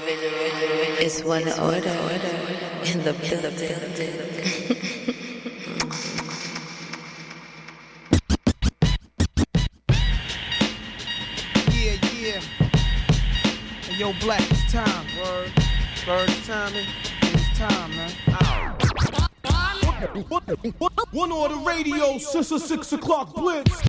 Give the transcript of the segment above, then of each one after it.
It's one order in the building. Yeah. Hey, yo, Black, it's time. Word. Bird's timing. It's time, man. One order radio, 6 o'clock blitz.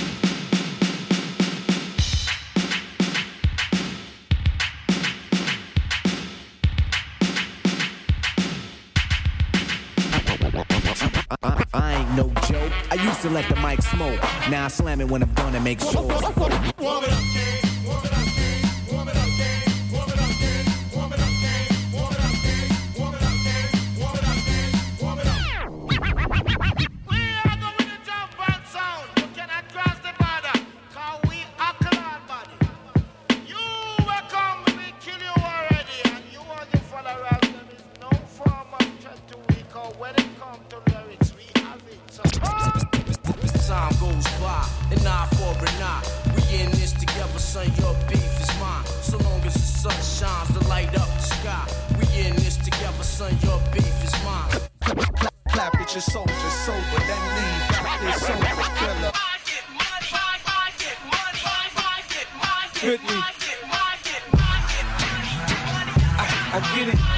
I ain't no joke. I used to let the mic smoke. Now I slam it when I'm done and make shows. Warm it up, King. Warm it up, King. Warm it up, King. Warm it up, King. Warm it up, King. Warm it up, King. Warm it up, King. Warm it up, King. Warm it up. We are going to jump and sound. You cannot cross the border, cause we are clan body. You will come, we kill you already, and you and your followers, there is no form of threat to we, cause when it comes to lyrics, we have it. So, time goes by, an eye for an eye. We in this together, son, your beef is mine. So long as the sun shines to light up the sky. We in this together, son, your beef is mine. Clap at your soldiers sober, then leave out this soldier killer. I get money, I get money, I get money, Fit me. I get money. I get it.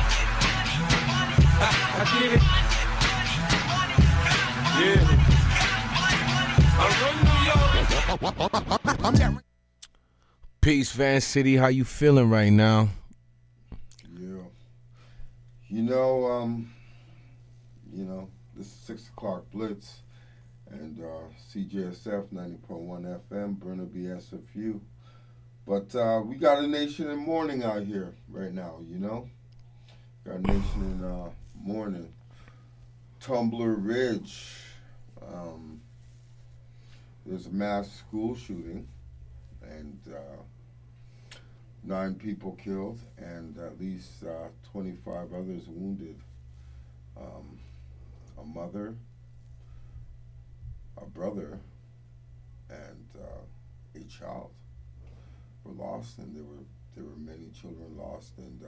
I get it. Yeah. I run New York. Peace, Van City. How you feeling right now? Yeah. This is 6 o'clock blitz and CJSF 90.1 FM, Burnaby SFU. But we got a nation in mourning out here right now, Got a nation in mourning. Tumbler Ridge. There's a mass school shooting and 9 people killed and at least 25 others wounded. A mother, a brother, and a child were lost, and there were many children lost, and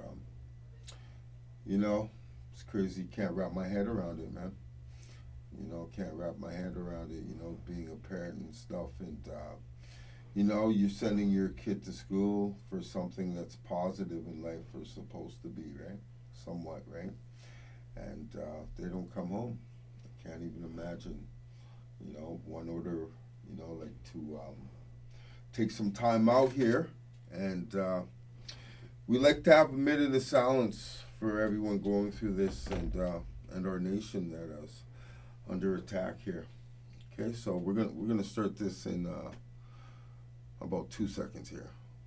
it's crazy. Can't wrap my head around it, man. Can't wrap my head around it. Being a parent and stuff, and you're sending your kid to school for something that's positive in life or supposed to be, right? Somewhat, right? And they don't come home. I can't even imagine, one order, to take some time out here. And we like to have a minute of silence for everyone going through this and our nation that is under attack here. Okay, so we're gonna start this in about 2 seconds here.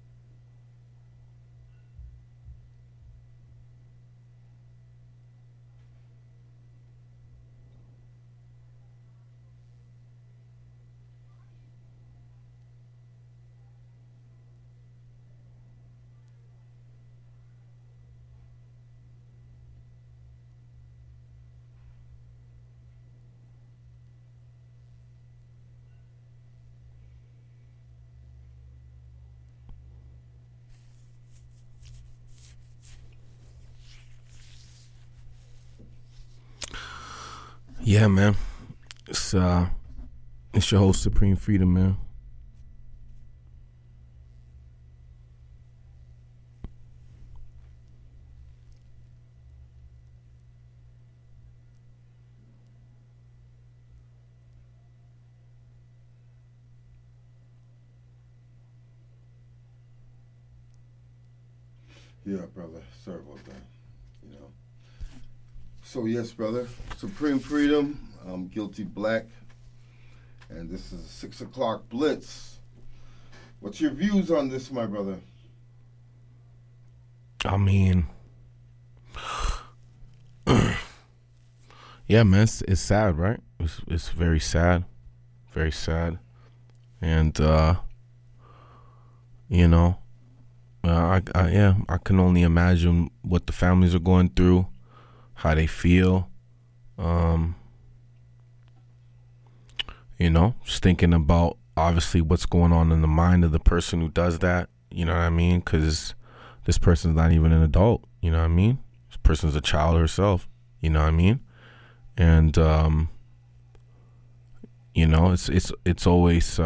Yeah, man. It's your host, Supreme Freedom, man. Yeah, brother. Sorry about that. So yes, brother. Supreme Freedom. I'm Guilty Black, and this is a 6 o'clock blitz. What's your views on this, my brother? I mean, yeah, man, it's sad, right? It's very sad, and I can only imagine what the families are going through, how they feel. Just thinking about obviously what's going on in the mind of the person who does that. You know what I mean? Because this person's not even an adult. You know what I mean? This person's a child herself. You know what I mean? And you know, it's always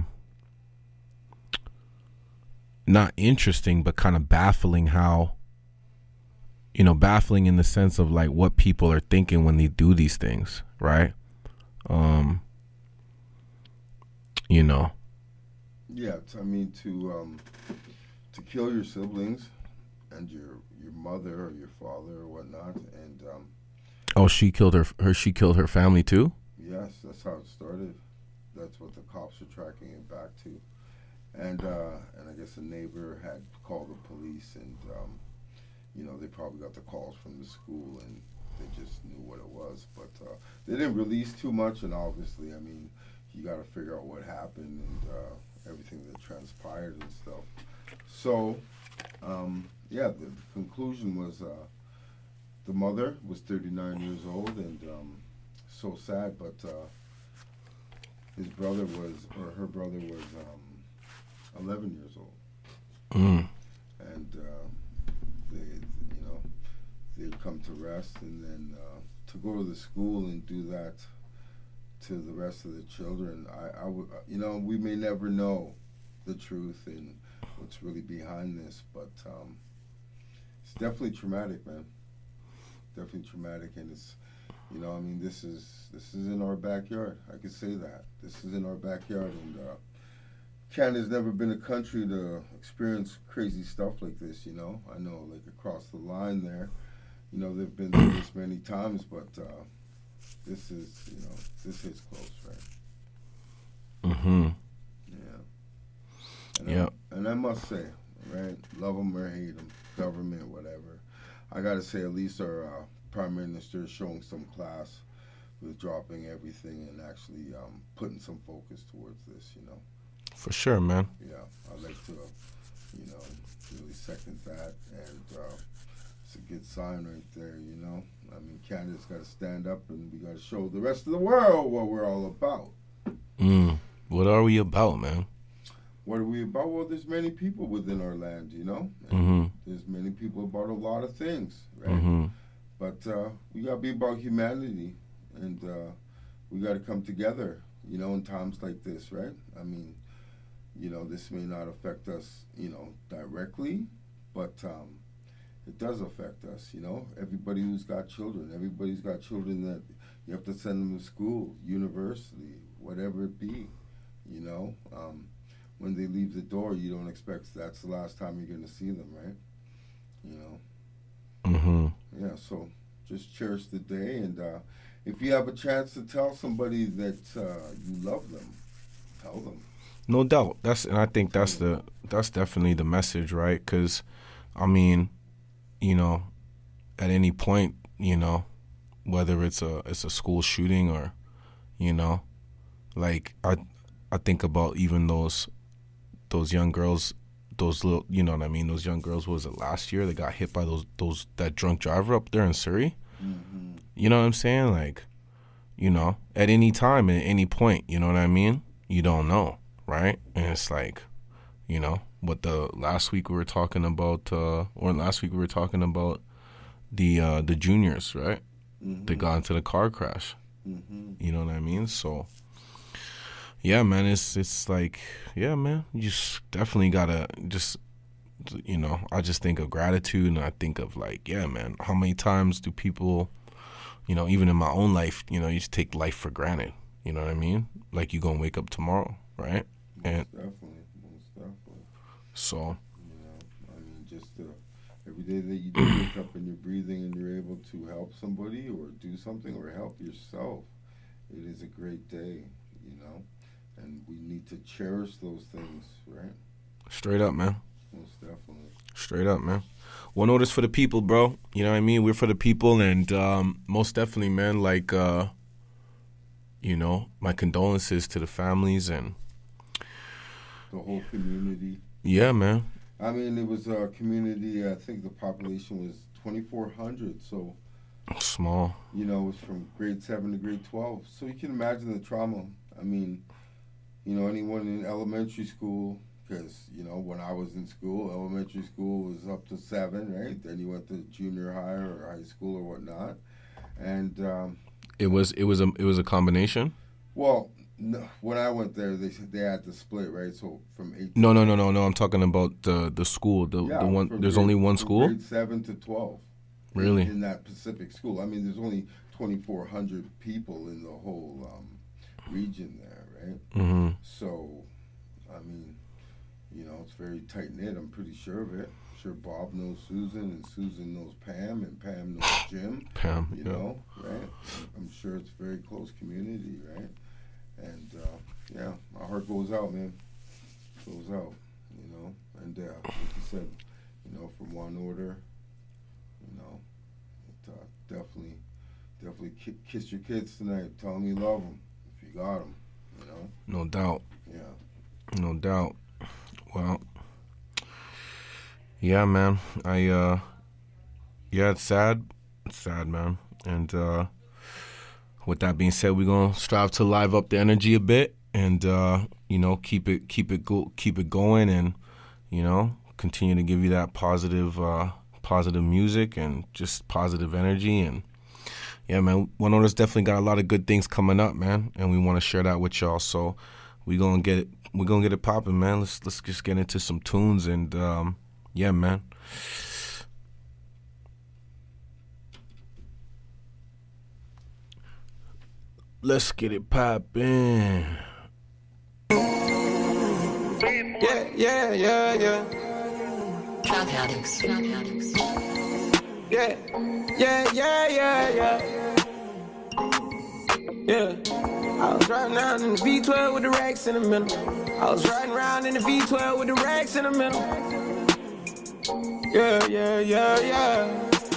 not interesting, but kind of baffling how, you know, baffling in the sense of like what people are thinking when they do these things, right? You know. Yeah, I mean to kill your siblings and your mother or your father or whatnot, and oh, she killed her family too? yes, that's how it started. That's what the cops are tracking it back to, and I guess a neighbor had called the police, and you know, they probably got the calls from the school, and they just knew what it was, but they didn't release too much, and obviously, I mean, you got to figure out what happened and everything that transpired and stuff. So, yeah, the conclusion was the mother was 39 years old, and so sad, but his brother was, or her brother was 11 years old. Mm. And they, you know, they'd come to rest, and then to go to the school and do that to the rest of the children, I would, you know, we may never know the truth and what's really behind this, but it's definitely traumatic, man. Definitely traumatic, and it's, you know, I mean, this is in our backyard. I can say that this is in our backyard, and Canada's never been a country to experience crazy stuff like this. You know, I know, like across the line there, you know, they've been through this many times, but this is, you know, this hits close, right? Mm-hmm. Yeah. And Yeah. And I must say, right, love them or hate them, government, whatever, I got to say at least our Prime Minister is showing some class with dropping everything and actually putting some focus towards this, you know. For sure, man. Yeah, I'd like to, you know, really second that, and it's a good sign right there, you know. I mean, Canada's got to stand up, and we got to show the rest of the world what we're all about. What are we about, man? What are we about? Well, there's many people within our land, you know. Mm-hmm. There's many people about a lot of things, right? Mm-hmm. But we got to be about humanity, and we got to come together, you know, in times like this, right? I mean, you know, this may not affect us, you know, directly, but it does affect us, you know. Everybody who's got children, everybody's got children that you have to send them to school, university, whatever it be, you know. When they leave the door, you don't expect that's the last time you're going to see them, right? You know. Mm-hmm. Yeah, so just cherish the day, and if you have a chance to tell somebody that you love them, tell them. No doubt. And I think that's definitely the message, right? Because, I mean, you know, at any point, you know, whether it's a school shooting or, you know, like I think about even those young girls, those little, you know what I mean? Those young girls, what was it, last year? They got hit by that drunk driver up there in Surrey. Mm-hmm. You know what I'm saying? Like, you know, at any time, at any point, you know what I mean? You don't know, right? And it's like, you know, what last week we were talking about the juniors, right? Mm-hmm. They got into the car crash. Mm-hmm. You know what I mean? So, yeah, man, it's like, yeah, man, you just definitely gotta just, you know, I just think of gratitude, and I think of like, yeah, man, how many times do people, you know, even in my own life, you know, you just take life for granted. You know what I mean? Like, you gonna wake up tomorrow, right? Most definitely. So, you know, I mean, just every day that you do wake up and you're breathing and you're able to help somebody or do something or help yourself, it is a great day, you know. And we need to cherish those things, right? straight up, man. Most definitely. Straight up, man. One notice for the people, bro. You know what I mean? We're for the people, and most definitely, man, like, you know, my condolences to the families and The whole community. yeah, man. I mean, it was a community, I think the population was 2,400, so, Small. you know, it was from grade 7 to grade 12. So you can imagine the trauma. I mean, you know, anyone in elementary school because, you know, when I was in school, elementary school was up to 7, right? Then you went to junior high or high school or whatnot. And it was a combination? Well, no, when I went there, they had to split, right? So from 8 No. I'm talking about the school. The one. There's only one school? Grade 7 to 12. Really? In that Pacific school. I mean, there's only 2,400 people in the whole region there, right? Mm-hmm. So, I mean, you know, it's very tight-knit. I'm pretty sure of it. I'm sure Bob knows Susan, and Susan knows Pam, and Pam knows Jim. Pam, you know, right? I'm sure it's a very close community, right? And, yeah, my heart goes out, man. Goes out, you know. And, like you said, you know, from One Order, you know, definitely kiss your kids tonight. Tell them you love them if you got them, you know. No doubt. Yeah. No doubt. Well, yeah, man. Yeah, it's sad. It's sad, man. And with that being said, we're gonna strive to live up the energy a bit, and you know, keep it going, and you know, continue to give you that positive music and just positive energy. And yeah, man, One Order's definitely got a lot of good things coming up, man, and we want to share that with y'all. So we're gonna get it popping, man. Let's just get into some tunes, and yeah, man. Let's get it poppin'. Yeah. Drug addicts. Yeah. I was riding around in the V12 with the racks in the middle. I was riding around in the V12 with the racks in the middle. Yeah.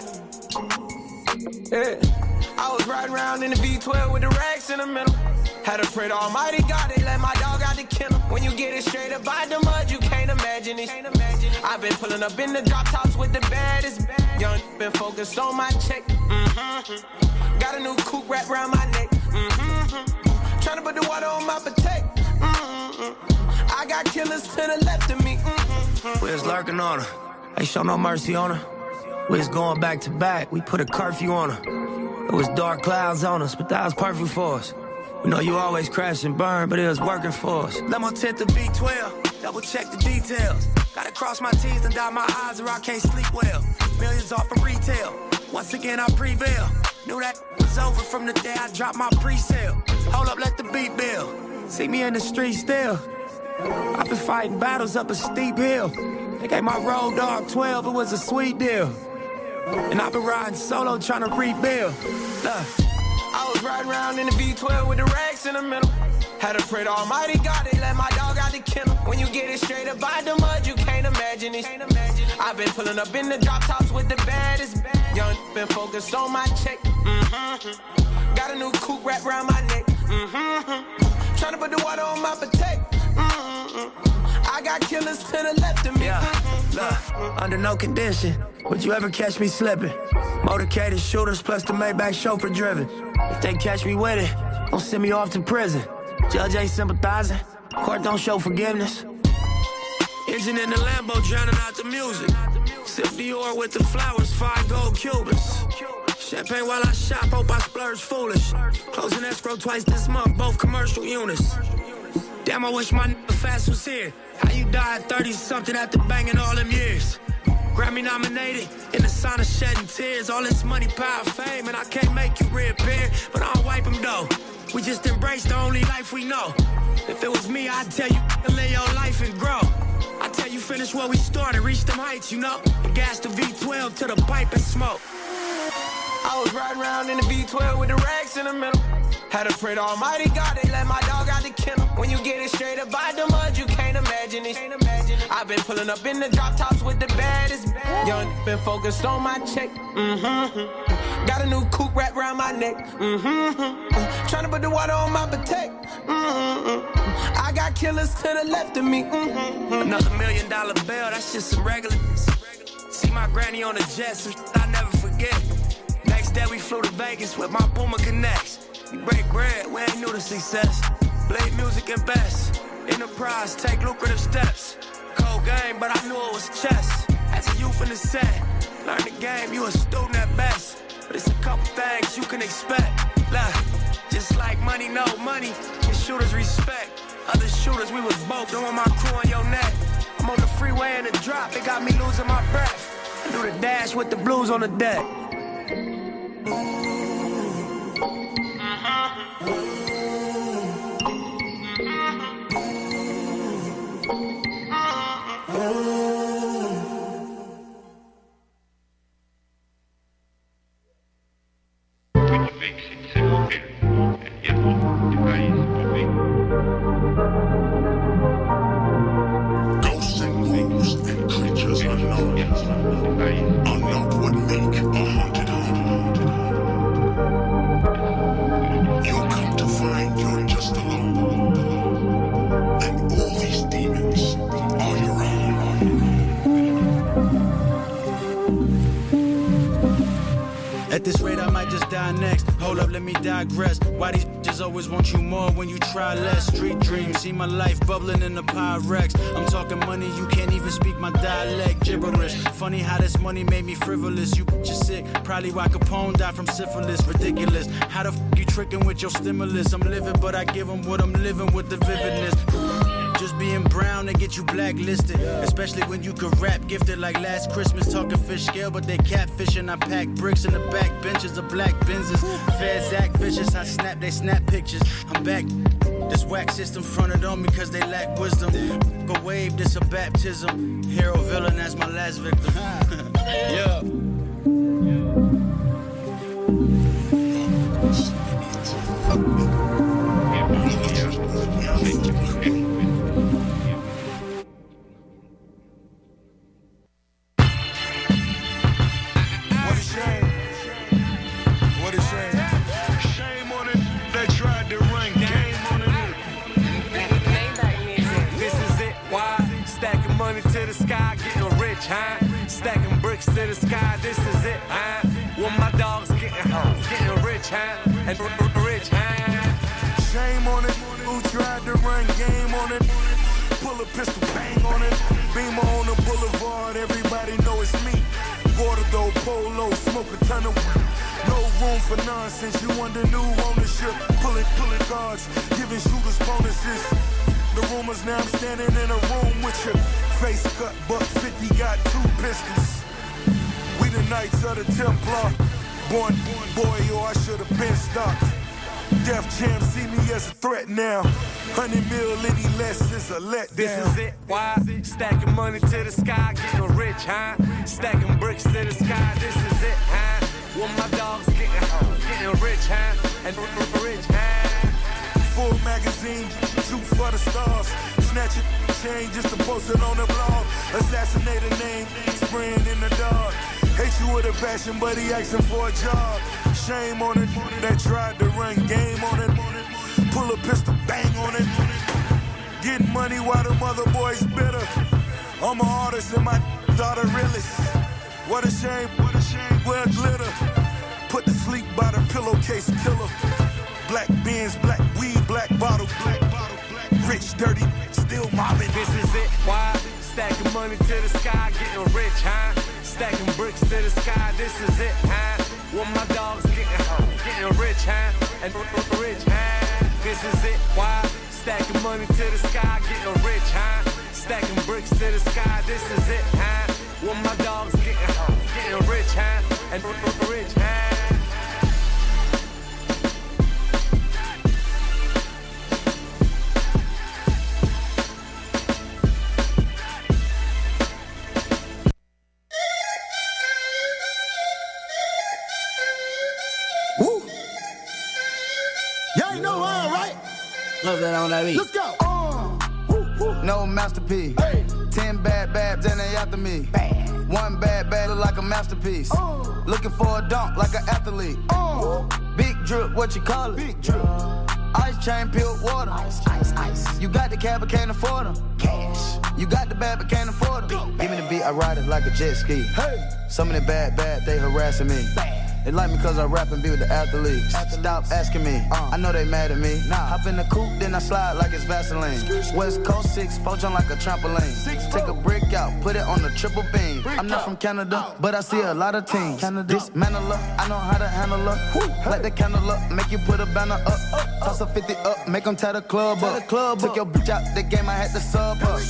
I was riding around in the V12 with the racks in the middle. Had to pray to Almighty God, they let my dog out the kennel. When you get it straight up by the mud, you can't imagine it. I've been pulling up in the drop tops with the baddest. Young been focused on my check. Got a new coupe wrapped around my neck. Tryna put the water on my potato. I got killers to the left of me. We was lurking on her, ain't show no mercy on her. We was going back to back, we put a curfew on her. It was dark clouds on us, but that was perfect for us. We know you always crash and burn, but it was working for us. Let my tent the V12, double check the details. Gotta cross my T's and dot my I's or I can't sleep well. Millions off of retail, once again I prevail. Knew that was over from the day I dropped my pre-sale. Hold up, let the beat build. See me in the street still. I've been fighting battles up a steep hill. They gave my road dog 12, it was a sweet deal. And I've been riding solo trying to rebuild. I was riding around in the V12 with the racks in the middle. Had to pray to Almighty God, they let my dog out the kennel. When you get it straight up by the mud, you can't imagine it. I've been pulling up in the drop tops with the baddest. Young been focused on my check. Got a new coupe wrapped around my neck. Tryna put the water on my potato. I got killers to the left of me. Look, under no condition would you ever catch me slipping. Motorcaded shooters plus the Maybach chauffeur driven. If they catch me with it, don't send me off to prison. Judge ain't sympathizing, court don't show forgiveness. Engine in the Lambo drowning out the music. Sip Dior with the flowers, 5 gold Cubans. Champagne while I shop, hope I splurge foolish. Closing escrow twice this month, both commercial units. Damn, I wish my nigga Fast was here. How you died 30-something after banging all them years? Grammy nominated, in the sign of shedding tears. All this money, power, fame, and I can't make you reappear. But I don't wipe them though. We just embrace the only life we know. If it was me, I'd tell you to live your life and grow. I tell you finish where we started, reach them heights, you know. And gas the V12 to the pipe and smoke. I was riding around in the V12 with the racks in the middle. Had to pray to Almighty God, they let my dog out the kennel. When you get it straight up by the mud, you can't imagine it. I've been pulling up in the drop tops with the baddest. Young been focused on my check. Got a new coupe wrapped around my neck. Tryna put the water on my potato. I got killers to the left of me. Another $1 million bill, that's just some regular. See my granny on the jet, some shit I never forget. Next day we flew to Vegas with my Puma Connects. We break bread, we ain't new to success. Blade music and best. Enterprise, take lucrative steps. Cold game, but I knew it was chess. As a youth in the set, learn the game, you a student at best. But it's a couple things you can expect. Look, just like money, no money, and shooters respect. Other shooters, we was both doing my crew on your neck. I'm on the freeway in the drop, it got me losing my breath. I do the dash with the blues on the deck. Ghosts and ghouls and creatures unknown are not what make a haunted home. You'll come to find you're just alone, and all these demons are your own. At this rate, I might just die next. Hold up, let me digress. Why these bitches always want you more when you try less? Street dreams, see my life bubbling in the Pyrex. I'm talking money, you can't even speak my dialect. Gibberish, funny how this money made me frivolous. You bitches sick, probably why Capone died from syphilis. Ridiculous, how the f*** you tricking with your stimulus? I'm living, but I give them what I'm living with the vividness. Just being brown, they get you blacklisted. Especially when you could rap gifted like last Christmas. Talking fish scale, but they catfishing. I pack bricks in the back benches of black Benzes. Feds act vicious, I snap, they snap pictures. I'm back. This whack system fronted on me cause they lack wisdom. But wave, this a baptism. Hero villain, that's my last victim. Yeah. To the sky, getting rich, huh? Stacking bricks to the sky, this is it, huh? When my dogs getting rich, huh? And rich, huh? Shame on it, who tried to run game on it? Pull a pistol, bang on it. Beamer on the boulevard, everybody know it's me. Water though, polo, smoke a ton of weed. No room for nonsense, you under new ownership. Pulling guards, giving shooters bonuses. The rumors now I'm standing in a room with you. Face cut, buck 50, got 2 pistols. We the Knights of the Templar. Born boy, yo, I should have been stopped. Def Jam see me as a threat now. 100 mil, any less is a letdown. This is it, why? Stacking money to the sky, getting rich, huh? Stacking bricks to the sky, this is it, huh? When my dogs getting rich, huh? And rich, huh? Full magazine, shoot for the stars. Snatch it, chain just to post it on the blog. Assassinate a name, spraying in the dark. Hate you with a passion, but he asking for a job. Shame on it, that tried to run game on it. Pull a pistol, bang on it. Getting money while the mother boys bitter. I'm an artist and my daughter realist. What a shame, wear glitter. Put to sleep by the pillowcase killer. Black Benz, black weed, black bottle. Rich, dirty, still mobbing. This is it, why? Stacking money to the sky, getting rich, huh? Stacking bricks to the sky, this is it, huh? When my dogs getting rich, huh? And rich, huh? This is it, why? Stacking money to the sky, getting rich, huh? Stacking bricks to the sky, this is it, huh? When my dogs getting rich, huh? And rich, huh? Love that on that beat. Let's go. No masterpiece. Hey. 10 bad babs and they after me. Bad. One bad look like a masterpiece. Looking for a dunk like an athlete. Big drip, what you call it? Big drip. Ice chain, peeled water. Ice. You got the cab, but can't afford them. Cash. You got the bad, but can't afford them. Give me the beat, I ride it like a jet ski. Hey. Some of the bad, they harassing me. Bad. They like me cause I rap and be with the athletes. Stop asking me, I know they mad at me. Hop in the coupe, then I slide like it's Vaseline. West Coast 6'4", jump like a trampoline. Take a brick out, put it on the triple beam. I'm not from Canada, but I see a lot of teams. Dismantle her, I know how to handle her. Light the candle up, make you put a banner up. Toss a 50 up, make them tie the club up. Took your bitch out the game, I had to sub her.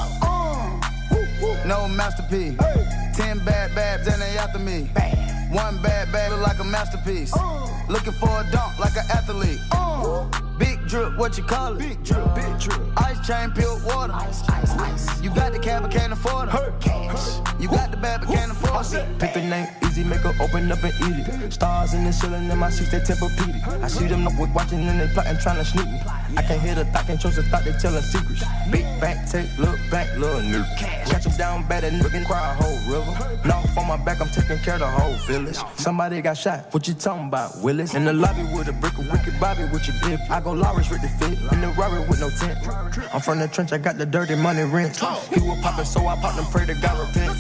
No masterpiece. 10 bad babs and they after me. One bad bag look like a masterpiece. Looking for a dunk like an athlete. Big drip, what you call it? Big drip, big drip. Ice chain, peeled water. Ice. You got the cab, but can't afford it. Cash. You got the bad, but can't afford it. Pick the name easy, make her open up and eat it. Stars in the ceiling in my seats, they Tempur-Pedic. I see them up with watching and they plotting, trying to sneak me. I can't hear the thought, can't trust the thought, they telling secrets. Big back, take, look back, little new. Catch them down bad and nigga can cry a whole river. Now on my back, I'm taking care of the whole village. Somebody got shot, what you talking about, Willis? In the lobby with a brick of wicked Bobby with your bib. I go Lawrence with the fit, in the Rari with no tent. I'm from the trench, I got the dirty money rent. He was poppin', so I popped and pray to God repent.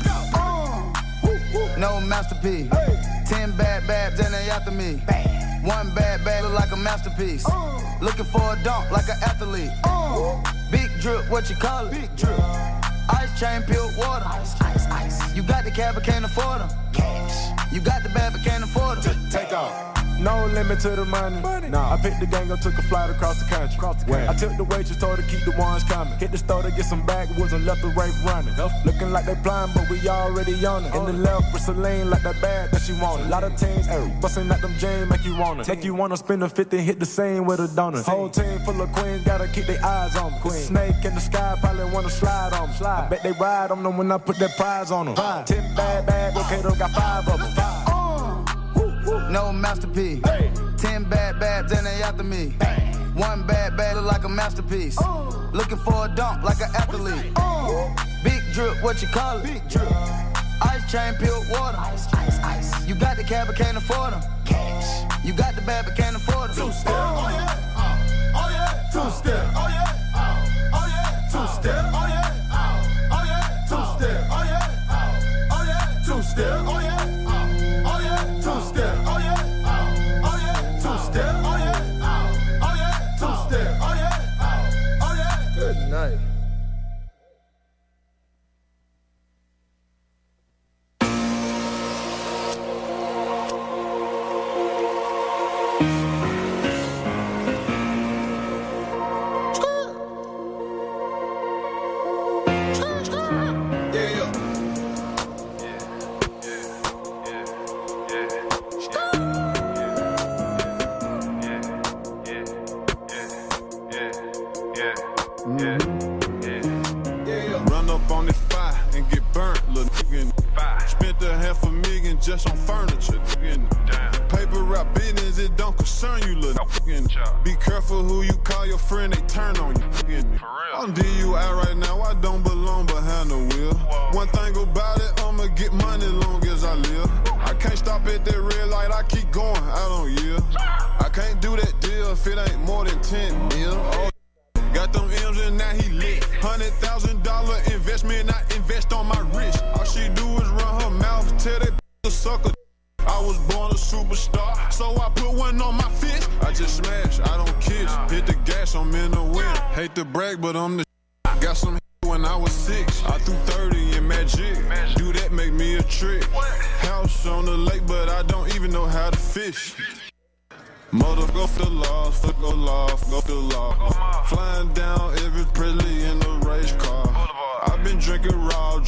No masterpiece. 10 bad babs and they after me. One bad bag look like a masterpiece. Looking for a dunk like an athlete. Big drip, what you call it? Big drip. Ice chain, peeled water. Ice. You got the cab, but can't afford them. Cash. You got the bad, but can't afford them. Take off. No limit to the money. Nah. I picked the gang up, took a flight across the country. I took the waitress, told her keep the ones coming. Hit the store to get some backwoods and left the right running. Looking like they blind, but we already on it. In the left with Celine, like that bag that she wanted. A lot of teams, busting at them jeans, make you wanna spend a 50, hit the same with a donut. Whole team full of queens, gotta keep their eyes on them. Snake in the sky, probably wanna slide on them. I bet they ride on them when I put that prize on them. 10 bad, okay, though got 5 of them. No masterpiece. 10 bad babs and they after me. One bad bag look like a masterpiece. Looking for a dunk like an athlete. Big drip, what you call it? Big drip. Ice chain, peeled water. Ice. You got the cab, but can't afford them. Cash. You got the bad, but can't afford them. 2-step, oh yeah. 2-step, oh yeah. 2-step, oh yeah. 2-step, oh yeah. 2-step, oh yeah. 2-step, oh yeah. 2-step, oh yeah. 2-step, oh yeah. Good night. Run up on this fire and get burnt, little nigga. Spent $500,000 just on furniture, nigga. Paper route business, it don't concern you, little nigga. Be careful who you call your friend, they turn on you, nigga. I'm DUI right now, I don't belong behind the wheel. One thing about it, I'ma get money long as I live. I can't stop at that red light, I keep going, I don't yield. I can't do that deal if it ain't more than 10 mil. Oh, got them M's and now he lit. $100,000 investment, I invest on my wrist. All she do is run her mouth, tell that a sucker. I was born a superstar, so I put one on my fist. I just smash, I don't kiss. Hit the gas, I'm in the wind. Hate to brag, but I'm the got some when I was 6. I threw 30 in magic. Do that make me a trick. House on the lake, but I don't even know how to fish. Motor go for the loft, go loft, go for the loft. Flying down every Presley in a race car. I've been drinking raw.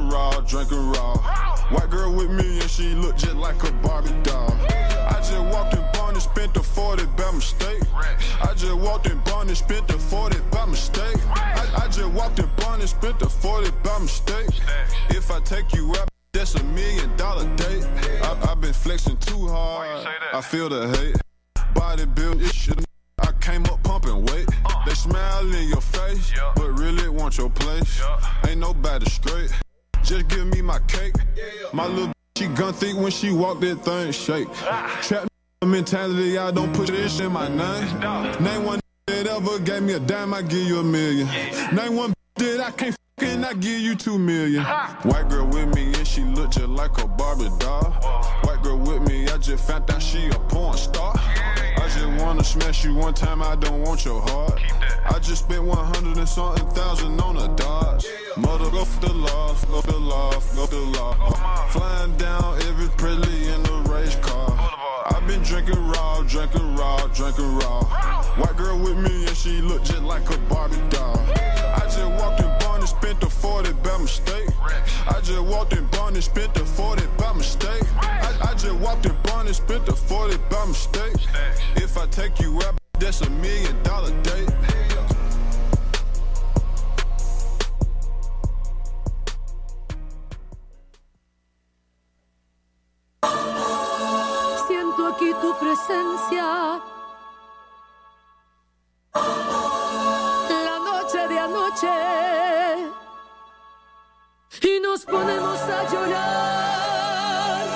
White girl with me and she look just like a Barbie doll. I just walked in Barn and spent the 40 by mistake. I just walked in Barn and spent the 40 by mistake. I just walked in Barn and spent the 40 by mistake. If I take you out, that's $1 million date. I've been flexing too hard. I feel the hate. Body build this shit. I came up pumping weight. They smile in your face, but really want your place. Ain't nobody straight. Just give me my cake. My little she gun thick when she walk, that thing shake. Trap mentality, I don't put this in my name. Name one that ever gave me a dime, I give you $1 million. Name one that I can't and I give you $2 million. White girl with me and she look just like a Barbie doll. White girl with me, I just found out she a porn star. I just wanna smash you one time, I don't want your heart. I just spent 100 and something thousand on a Dodge. Mother, go for the loft, go for the loft, go for the loft. Flying down every pretty in the race car. I've been drinking raw, drinking raw, drinking raw. White girl with me and she look just like a Barbie doll. I just walked in Barney, spent the 40 by mistake. I just walked in Barney, spent the 40 by mistake. I just walked in Barney, spent the 40 by mistake. If I take you out, that's $1 million date. Siento aquí tu presencia. La noche de anoche. Y nos ponemos a llorar.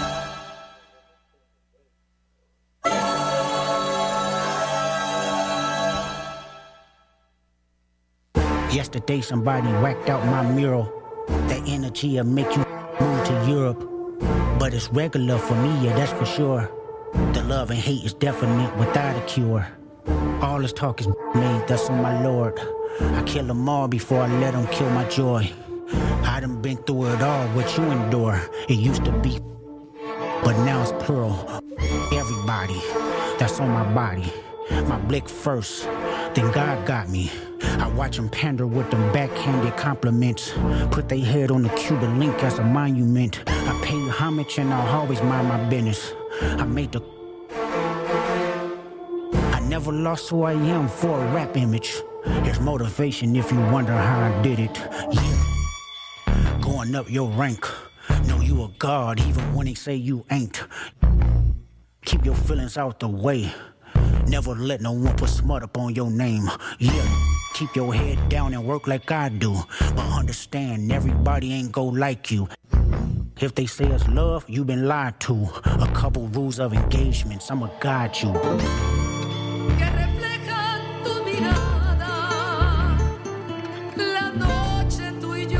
Yesterday somebody whacked out my mural. That energy'll make you move to Europe. But it's regular for me, yeah, that's for sure. The love and hate is definite without a cure. All this talk is made, that's on my Lord. I kill them all before I let them kill my joy. I done been through it all, what you endure. It used to be, but now it's plural. Everybody, that's on my body. My blick first, then God got me. I watch them pander with them backhanded compliments. Put their head on the Cuban link as a monument. I pay homage and I'll always mind my business. I made the... I never lost who I am for a rap image. There's motivation if you wonder how I did it. Yeah. Going up your rank. Know you a god even when they say you ain't. Keep your feelings out the way. Never let no one put smut up on your name. Yeah, keep your head down and work like I do. But understand, everybody ain't go like you. If they say it's love, you been lied to. A couple rules of engagements, I'ma guide you. Que reflejan tu mirada. La noche tú y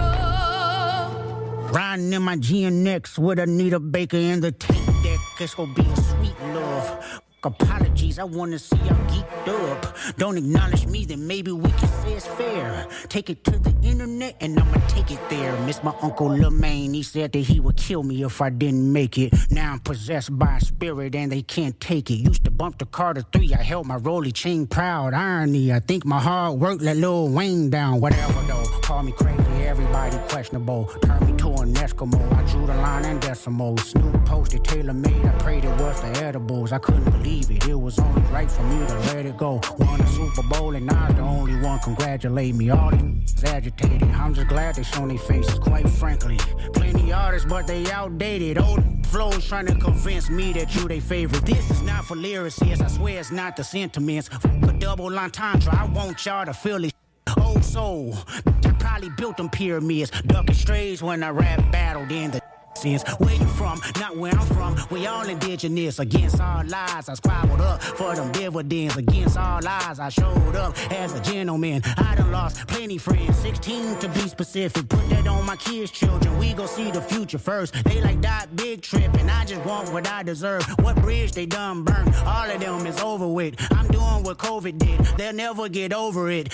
yo. Riding in my GNX with Anita Baker in the tape deck. It's gonna be a sweet love. Apologies, I wanna see y'all geeked up. Don't acknowledge me, then maybe we can say it's fair. Take it to the internet and I'ma take it there. Miss my Uncle Lemaine, he said that he would kill me if I didn't make it. Now I'm possessed by a spirit and they can't take it. Used to bump the Carter 3, I held my rollie chain proud. Irony, I think my hard work let Lil Wayne down. Whatever though, call me crazy, everybody questionable. Turn me to an Eskimo, I drew the line in decimals. Snoop posted, tailor-made, I prayed it was the edibles. I couldn't believe it was only right for me to let it go. Won a Super Bowl and I was the only one congratulate me. All these agitated, I'm just glad they shown their faces, quite frankly. Plenty artists, but they outdated. Old flows trying to convince me that you they favorite. This is not for lyricists, I swear it's not the sentiments. A double entendre, I want y'all to feel it. Old soul, I probably built them pyramids. Ducking strays when I rap battled in the sense. Where you from? Not where I'm from. We all indigenous. Against all lies, I squabbled up for them dividends. Against all lies, I showed up as a gentleman. I done lost plenty friends, 16 to be specific. Put that on my kids' children. We gon' see the future first. They like that big trip, and I just want what I deserve. What bridge they done burned? All of them is over with. I'm doing what COVID did. They'll never get over it.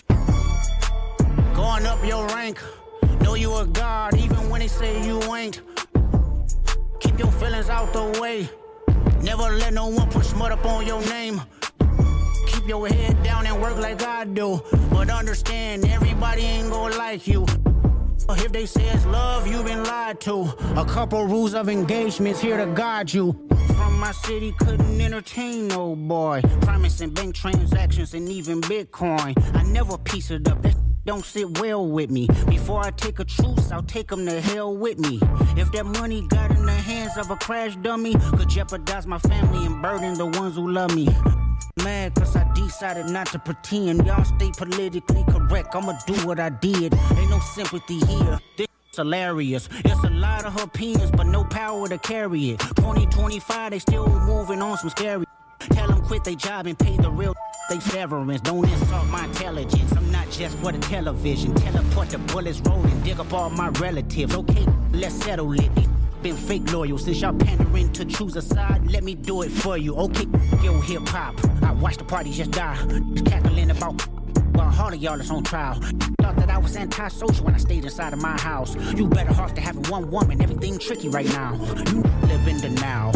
Going up your rank. Know you a god, even when they say you ain't. Keep your feelings out the way. Never let no one put smut up on your name. Keep your head down and work like I do. But understand, everybody ain't gonna like you. If they say it's love, you been lied to. A couple rules of engagements here to guide you. From my city, couldn't entertain no boy. Promising bank transactions and even Bitcoin. I never piece it up. That don't sit well with me. Before I take a truce, I'll take them to hell with me. If that money got in the hands of a crash dummy, could jeopardize my family and burden the ones who love me. Mad cause I decided not to pretend. Y'all stay politically correct, I'ma do what I did. Ain't no sympathy here. This hilarious. It's a lot of opinions, but no power to carry it. 2025, they still moving on some scary. Tell them quit their job and pay the real they severance. Don't insult my intelligence. I'm not just for the television. Teleport the bullets rolling, dig up all my relatives. Okay, let's settle it. These been fake loyal. Since y'all pandering to choose a side, let me do it for you. Okay, yo, hip hop. I watch the party just die. Just cackling about. But all of y'all is on trial. Thought that I was antisocial when I stayed inside of my house. You better off to having one woman. Everything tricky right now. You live in the now.